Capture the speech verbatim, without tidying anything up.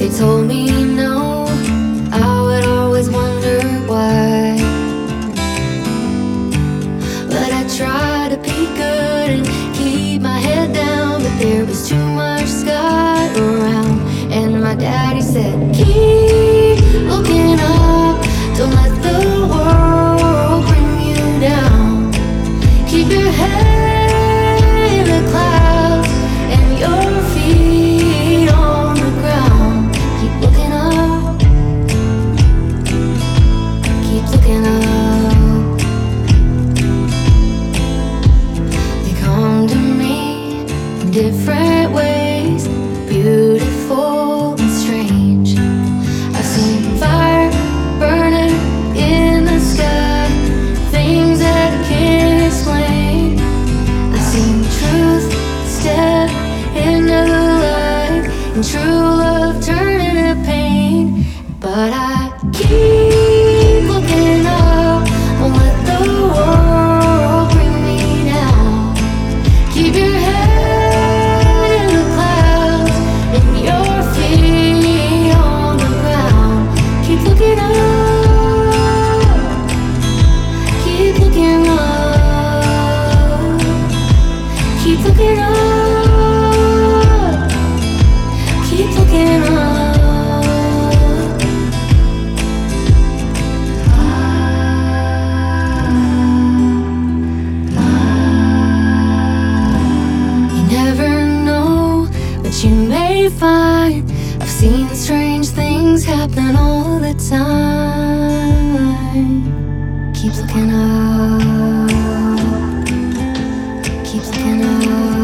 They told me no, I would always wonder why. But I tried to be good and keep my head down, but there was too much sky around. And my daddy said, keep looking up, don't let the world bring you down. Keep your head in the clouds and your feet on the ground. Keep looking up, keep looking up. They come to me in different ways, beautiful and strange. I've seen fire burning in the sky, things that I can't explain. I've seen truth step into the light, and true love turn into pain. But I keep looking up, won't let the world bring me down. Keep your head in the clouds and your feet on the ground. Keep looking up, keep looking up, keep looking up, keep looking up. You never know what you may find. I've seen strange things happen all the time. Keep looking up, keep looking up.